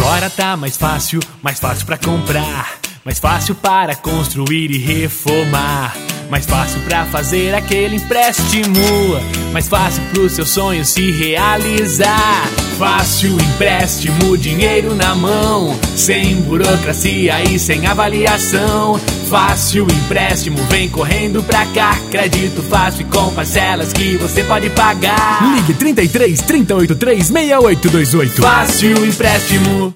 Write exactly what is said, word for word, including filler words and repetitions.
Agora tá mais fácil, mais fácil pra comprar, mais fácil para construir e reformar, mais fácil pra fazer aquele empréstimo, mais fácil pro seu sonho se realizar. Fácil empréstimo, dinheiro na mão, sem burocracia e sem avaliação. Fácil empréstimo, vem correndo pra cá. Crédito fácil e com parcelas que você pode pagar. Ligue trinta e três, trinta e oitenta e três, sessenta e oito vinte e oito. Fácil empréstimo.